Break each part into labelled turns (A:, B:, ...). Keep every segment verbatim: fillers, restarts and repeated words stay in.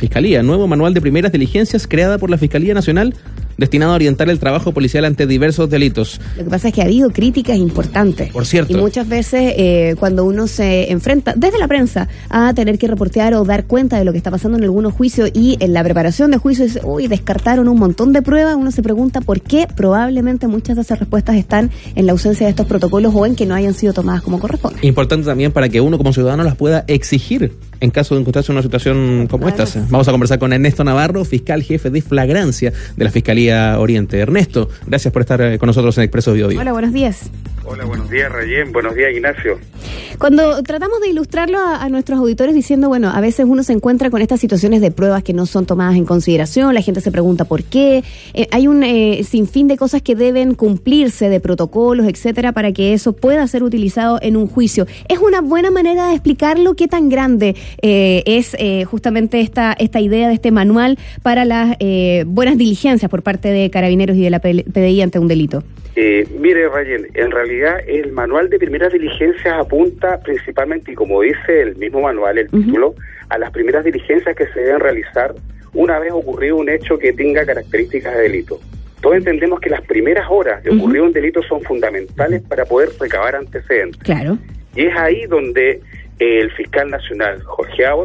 A: Fiscalía, nuevo manual de primeras diligencias creada por la Fiscalía Nacional, destinado a orientar el trabajo policial ante diversos delitos.
B: Lo que pasa es que ha habido críticas importantes.
A: Por cierto.
B: Y muchas veces eh, cuando uno se enfrenta, desde la prensa, a tener que reportear o dar cuenta de lo que está pasando en algunos juicios y en la preparación de juicios, uy, descartaron un montón de pruebas, uno se pregunta por qué. Probablemente muchas de esas respuestas están en la ausencia de estos protocolos o en que no hayan sido tomadas como corresponde.
A: Importante también para que uno como ciudadano las pueda exigir en caso de encontrarse en una situación como esta. Vamos a conversar con Ernesto Navarro, fiscal jefe de flagrancia de la Fiscalía Oriente. Ernesto, gracias por estar con nosotros en Expreso Bio Bio.
B: Hola, buenos días.
C: Hola, buenos días, Rayén. Buenos días, Ignacio.
B: Cuando tratamos de ilustrarlo a, a nuestros auditores diciendo, bueno, a veces uno se encuentra con estas situaciones de pruebas que no son tomadas en consideración, la gente se pregunta por qué, eh, hay un eh, sinfín de cosas que deben cumplirse, de protocolos, etcétera, para que eso pueda ser utilizado en un juicio. ¿Es una buena manera de explicarlo? ¿Qué tan grande eh, es eh, justamente esta, esta idea de este manual para las eh, buenas diligencias por parte de Carabineros y de la P D I ante un delito?
C: Eh, mire, Rayén, en realidad el manual de primeras diligencias apunta principalmente, y como dice el mismo manual, el uh-huh. título, a las primeras diligencias que se deben realizar una vez ocurrido un hecho que tenga características de delito. Todos entendemos que las primeras horas de ocurrido uh-huh. un delito son fundamentales para poder recabar antecedentes.
B: Claro. Y
C: es ahí donde eh, el fiscal nacional, Jorge Abbott,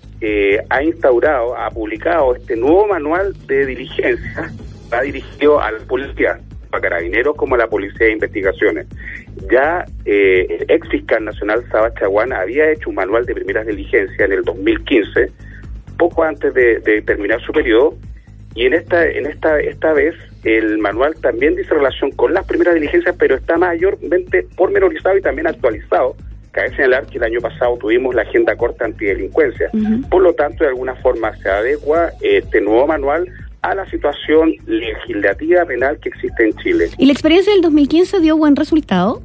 C: eh, ha instaurado, ha publicado este nuevo manual de diligencias, va dirigido a la policía, a Carabineros como a la Policía de Investigaciones. Ya eh, el ex fiscal nacional Saba Chaguán había hecho un manual de primeras diligencias en el dos mil quince, poco antes de, de terminar su periodo, y en esta en esta esta vez el manual también dice relación con las primeras diligencias, pero está mayormente pormenorizado y también actualizado. Cabe señalar que el año pasado tuvimos la agenda corta antidelincuencia. Uh-huh. Por lo tanto, de alguna forma se adecua este nuevo manual a la situación legislativa penal que existe en Chile.
B: ¿Y la experiencia del dos mil quince dio buen resultado?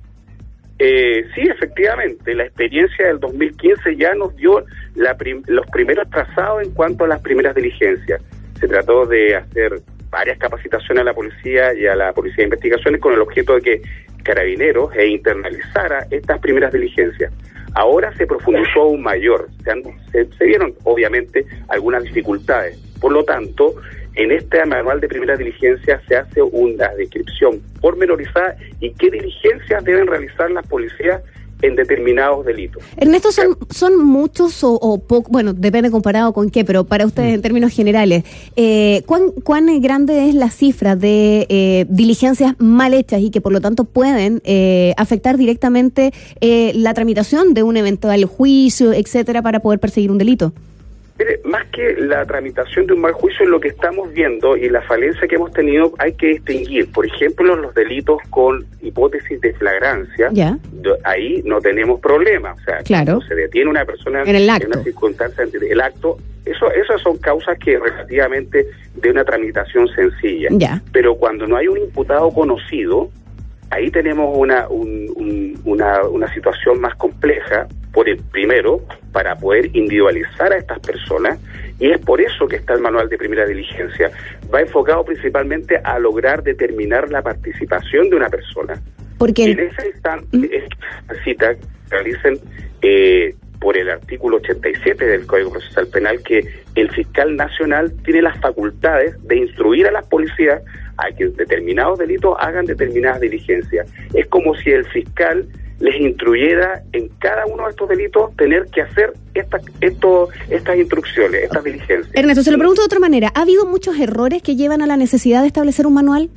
C: Eh, sí, efectivamente, la experiencia del dos mil quince ya nos dio la prim- los primeros trazados en cuanto a las primeras diligencias. Se trató de hacer varias capacitaciones a la policía y a la Policía de Investigaciones con el objeto de que Carabineros e internalizara estas primeras diligencias. Ahora se profundizó aún mayor, se, han, se, se vieron obviamente algunas dificultades. Por lo tanto, en este manual de primera diligencia se hace una descripción pormenorizada y qué diligencias deben realizar las policías en determinados delitos.
B: Ernesto, ¿son, son muchos o, o poco? Bueno, depende comparado con qué, pero para ustedes en términos generales, eh, ¿cuán, ¿cuán grande es la cifra de eh, diligencias mal hechas y que por lo tanto pueden eh, afectar directamente eh, la tramitación de un eventual juicio, etcétera, para poder perseguir un delito?
C: Mire, más que la tramitación de un mal juicio, lo que estamos viendo y la falencia que hemos tenido, hay que distinguir, por ejemplo, los delitos con hipótesis de flagrancia.
B: ¿Ya?
C: Ahí no tenemos problema, o sea,
B: claro.
C: cuando se detiene una persona
B: en, el acto.
C: en una circunstancia, el acto, eso, esas son causas que relativamente de una tramitación sencilla.
B: ¿Ya?
C: Pero cuando no hay un imputado conocido, ahí tenemos una, un, un, una, una situación más compleja, por el primero, para poder individualizar a estas personas, y es por eso que está el manual de primera diligencia. Va enfocado principalmente a lograr determinar la participación de una persona.
B: Porque
C: en ese instante, ¿Mm? esta cita realicen eh, por el artículo ochenta y siete del Código Procesal Penal, que el fiscal nacional tiene las facultades de instruir a las policías a que determinados delitos hagan determinadas diligencias. Es como si el fiscal les instruyera en cada uno de estos delitos tener que hacer esta, esto, estas instrucciones, estas diligencias.
B: Ernesto, se lo pregunto de otra manera. ¿Ha habido muchos errores que llevan a la necesidad de establecer un manual?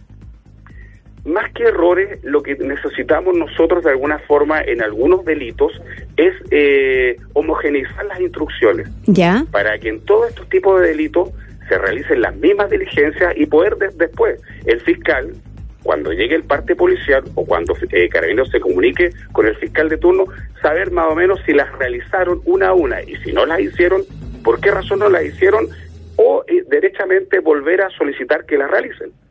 C: Más que errores, lo que necesitamos nosotros de alguna forma en algunos delitos es eh, homogeneizar las instrucciones.
B: ¿Ya?
C: Para que en todos estos tipos de delitos se realicen las mismas diligencias y poder de, después el fiscal, cuando llegue el parte policial o cuando eh, Carabineros se comunique con el fiscal de turno, saber más o menos si las realizaron una a una, y si no las hicieron, por qué razón no las hicieron, o eh, derechamente volver a solicitar que las realicen.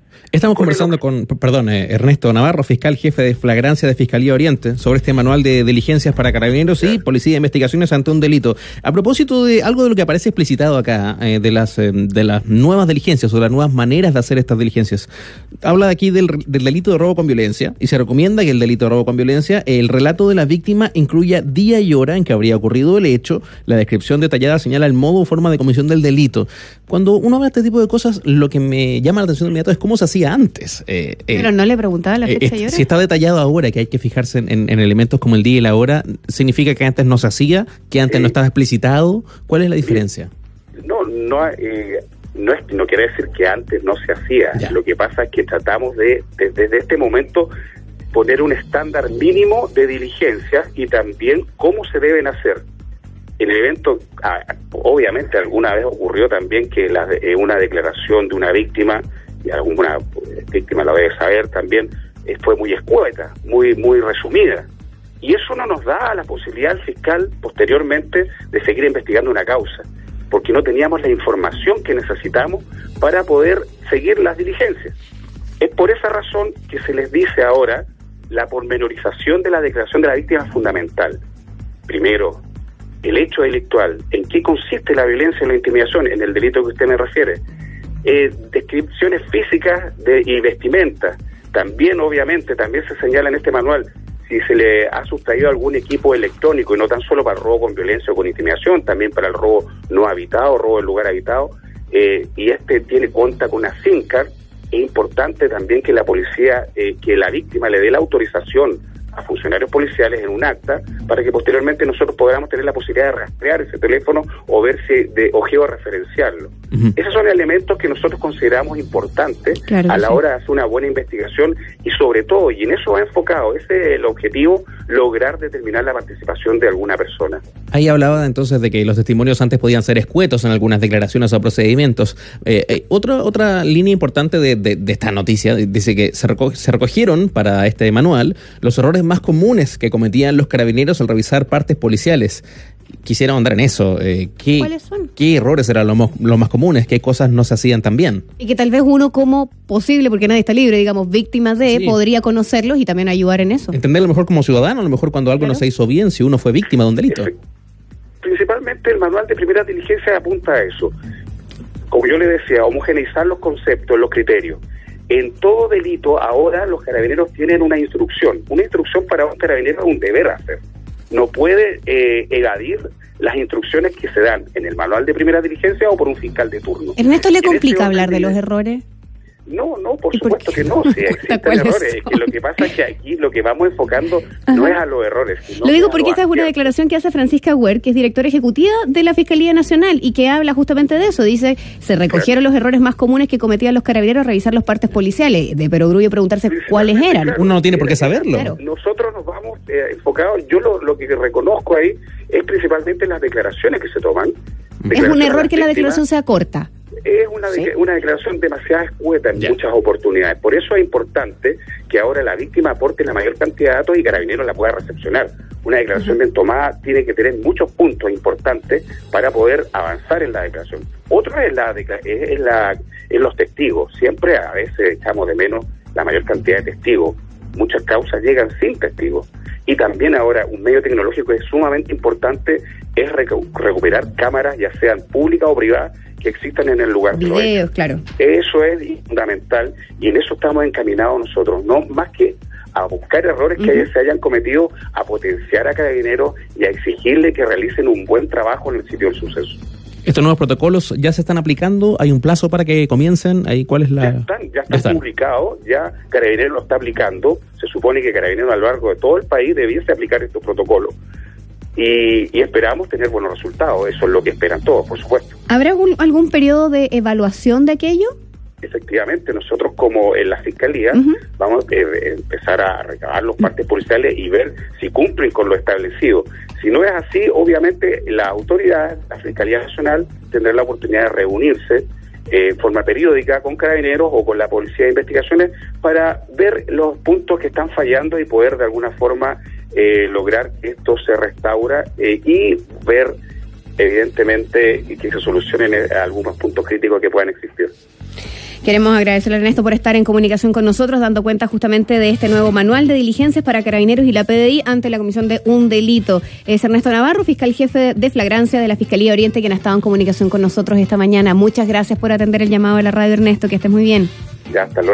A: Estamos conversando con, perdón, eh, Ernesto Navarro, fiscal jefe de flagrancia de Fiscalía Oriente, sobre este manual de diligencias para carabineros y policía de investigaciones ante un delito. A propósito de algo de lo que aparece explicitado acá, eh, de las eh, de las nuevas diligencias o de las nuevas maneras de hacer estas diligencias. Habla aquí del, del delito de robo con violencia y se recomienda que el delito de robo con violencia, el relato de la víctima incluya día y hora en que habría ocurrido el hecho, la descripción detallada señala el modo o forma de comisión del delito. Cuando uno habla de este tipo de cosas, lo que me llama la atención de inmediato es cómo se hacía antes. Eh,
B: Pero
A: eh,
B: no le preguntaba la fecha
A: eh,
B: y hora.
A: Si está detallado ahora que hay que fijarse en, en, en elementos como el día y la hora, ¿significa que antes no se hacía? ¿Que antes eh, no estaba explicitado? ¿Cuál es la diferencia?
C: No, no, eh, no, es, no quiere decir que antes no se hacía. Ya. Lo que pasa es que tratamos de, de, desde este momento, poner un estándar mínimo de diligencias y también cómo se deben hacer. En el evento, obviamente alguna vez ocurrió también que la, eh, una declaración de una víctima, y alguna víctima lo debe saber también, eh, fue muy escueta, muy muy resumida. Y eso no nos da la posibilidad al fiscal posteriormente de seguir investigando una causa, porque no teníamos la información que necesitamos para poder seguir las diligencias. Es por esa razón que se les dice ahora la pormenorización de la declaración de la víctima es fundamental. Primero, el hecho delictual, en qué consiste la violencia y la intimidación en el delito que usted me refiere. Eh, descripciones físicas de, y vestimenta. También, obviamente, también se señala en este manual si se le ha sustraído algún equipo electrónico, y no tan solo para el robo con violencia o con intimidación, también para el robo no habitado, robo en lugar habitado, eh, y este tiene cuenta con una SIM card. Es importante también que la policía, eh, que la víctima le dé la autorización a funcionarios policiales en un acta para que posteriormente nosotros podamos tener la posibilidad de rastrear ese teléfono o ver si de o georreferenciarlo. Uh-huh. Esos son elementos que nosotros consideramos importantes claro a la sí. hora de hacer una buena investigación y sobre todo, y en eso va enfocado, ese es el objetivo, lograr determinar la participación de alguna persona.
A: Ahí hablaba entonces de que los testimonios antes podían ser escuetos en algunas declaraciones o procedimientos. Eh, eh, otra otra línea importante de, de, de esta noticia dice que se, reco- se recogieron para este manual los errores más comunes que cometían los carabineros al revisar partes policiales. Quisiera ahondar en eso. Eh, ¿qué,
B: ¿Cuáles son?
A: ¿Qué errores eran los mo- los más comunes? ¿Qué cosas no se hacían tan bien?
B: Y que tal vez uno como posible, porque nadie está libre, digamos, víctima de, sí. podría conocerlos y también ayudar en eso.
A: Entenderlo mejor como ciudadano, a lo mejor cuando algo claro. no se hizo bien, si uno fue víctima de un delito.
C: Principalmente el manual de primera diligencia apunta a eso. Como yo le decía, homogeneizar los conceptos, los criterios. En todo delito, ahora los carabineros tienen una instrucción. Una instrucción para un carabinero es un deber hacer. No puede eh, evadir las instrucciones que se dan en el manual de primera diligencia o por un fiscal de turno.
B: ¿Ernesto le complica hablar de los errores?
C: No, no, por supuesto que no, sí existen errores. Es que lo que pasa es que aquí lo que vamos enfocando Ajá. no es a los errores. Sino
B: lo digo porque esta es una declaración que hace Francisca Huer, que es directora ejecutiva de la Fiscalía Nacional y que habla justamente de eso. Dice, se recogieron claro. los errores más comunes que cometían los carabineros al revisar los partes policiales. De perogrullo preguntarse cuáles eran.
C: Claro,
A: Uno no tiene por qué saberlo.
C: Claro. Nosotros nos vamos eh, enfocados, yo lo, lo que reconozco ahí es principalmente las declaraciones que se toman.
B: Es un error que la declaración sea corta.
C: Es una, ¿Sí? de, una declaración demasiado escueta en yeah. muchas oportunidades. Por eso es importante que ahora la víctima aporte la mayor cantidad de datos y Carabineros la pueda recepcionar. Una declaración uh-huh. bien tomada tiene que tener muchos puntos importantes para poder avanzar en la declaración. Otro es la es la es los testigos. Siempre a veces echamos de menos la mayor cantidad de testigos. Muchas causas llegan sin testigos. Y también ahora un medio tecnológico es sumamente importante es recu- recuperar cámaras, ya sean públicas o privadas, que existan en el lugar.
B: Videos, claro.
C: Eso es fundamental y en eso estamos encaminados nosotros, no más que a buscar errores que uh-huh. se hayan cometido, a potenciar a Carabineros y a exigirle que realicen un buen trabajo en el sitio del suceso.
A: ¿Estos nuevos protocolos ya se están aplicando? ¿Hay un plazo para que comiencen? ¿Ahí cuál es la...?
C: Ya están, ya están, ya están. publicados, ya Carabineros lo está aplicando. Se supone que Carabineros a lo largo de todo el país debiese aplicar estos protocolos. Y, y esperamos tener buenos resultados, eso es lo que esperan todos, por supuesto.
B: ¿Habrá algún, algún periodo de evaluación de aquello?
C: Efectivamente, nosotros como en la Fiscalía uh-huh. vamos a eh, empezar a recabar los partes policiales y ver si cumplen con lo establecido. Si no es así, obviamente la autoridad, la Fiscalía Nacional, tendrá la oportunidad de reunirse eh, en forma periódica con Carabineros o con la Policía de Investigaciones para ver los puntos que están fallando y poder de alguna forma eh, lograr que esto se restaura eh, y ver evidentemente que se solucionen algunos puntos críticos que puedan existir.
B: Queremos agradecerle a Ernesto por estar en comunicación con nosotros, dando cuenta justamente de este nuevo manual de diligencias para Carabineros y la P D I ante la comisión de un delito. Es Ernesto Navarro, fiscal jefe de flagrancia de la Fiscalía Oriente, quien ha estado en comunicación con nosotros esta mañana. Muchas gracias por atender el llamado de la radio, Ernesto, que estés muy bien.
C: Ya, hasta luego.